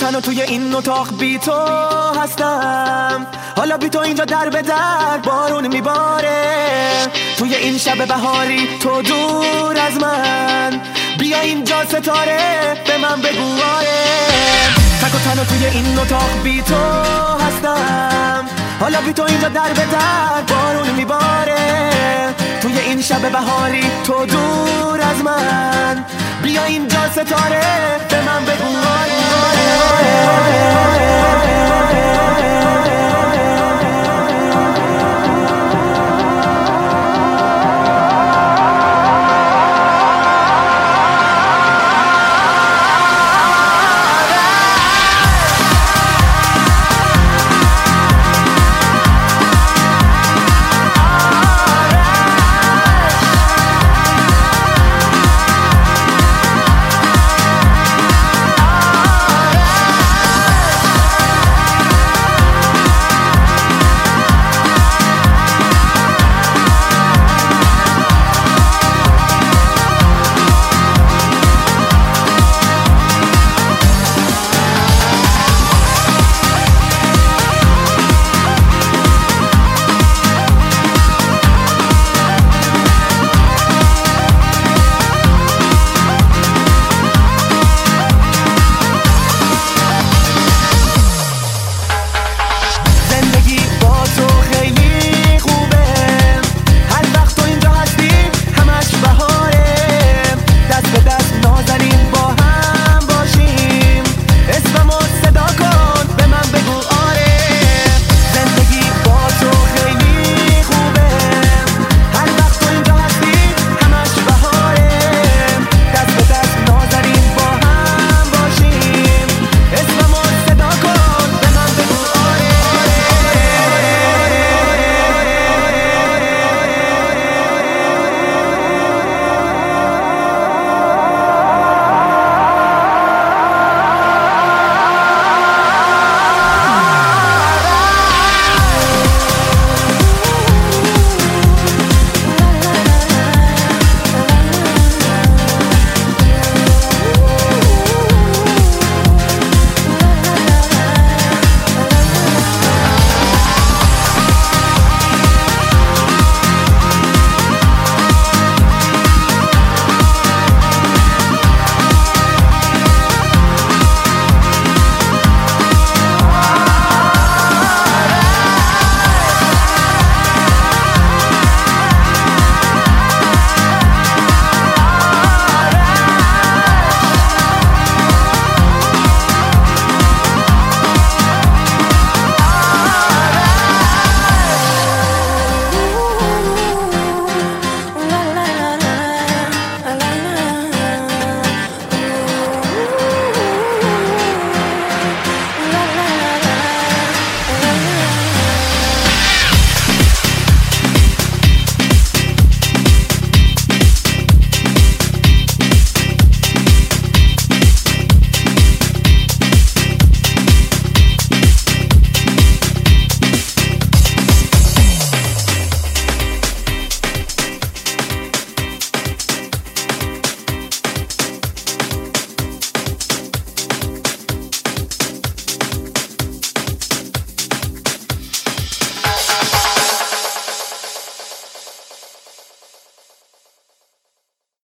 تنها توی این اتاق بی تو هستم، حالا بی تو اینجا در به در بارون میباره. توی این شب بهاری تو دور از من، بیا اینجا ستاره به من بگو آره. تک و تنها توی این اتاق بی تو هستم، حالا بی تو اینجا در به در بارون میباره. توی این شب بهاری تو دور از من، بیا اینجا ستاره به من بگو آره.